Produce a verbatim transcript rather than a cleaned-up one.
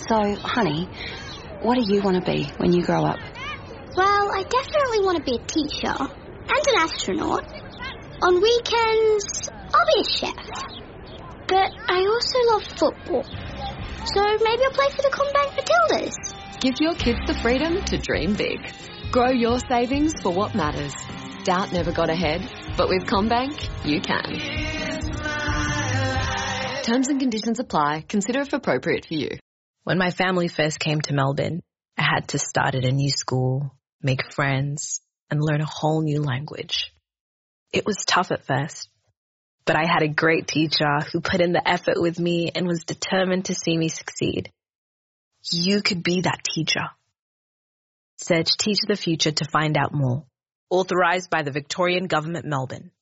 So, honey, what do you want to be when you grow up? Well, I definitely want to be a teacher and an astronaut. On weekends, I'll be a chef. But I also love football. So maybe I'll play for the CommBank Matildas. Give your kids the freedom to dream big. Grow your savings for what matters. Doubt never got ahead, but with CommBank, you can. Terms and conditions apply. Consider if appropriate for you. When my family first came to Melbourne, I had to start at a new school, make friends, and learn a whole new language. It was tough at first, but I had a great teacher who put in the effort with me and was determined to see me succeed. You could be that teacher. Search Teach the Future to find out more. Authorised by the Victorian Government, Melbourne.